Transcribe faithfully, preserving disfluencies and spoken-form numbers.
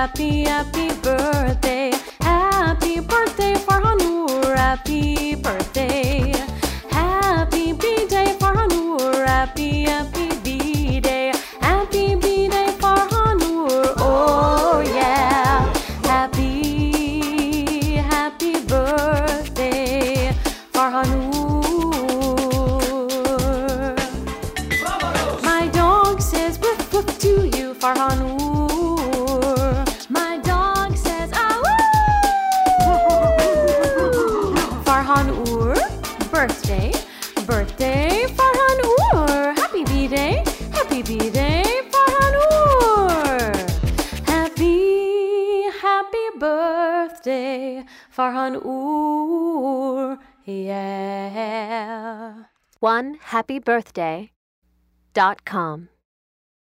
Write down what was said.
happy, happy birthday. Happy birthday, Farhan Noor. Happy birthday. Happy B-Day, Farhan Noor. Happy, happy B-Day. Happy B-Day, Farhan Noor. Oh yeah. Happy, happy birthday, Farhan Noor. My dog says woof woof to you, Farhan Noor. My dog says ah woo. Farhan Noor, birthday, birthday, Farhan Noor. Happy B-Day, happy B-Day, Farhan Noor. Happy, happy birthday, Farhan Noor. Yeah. one happy birthday dot com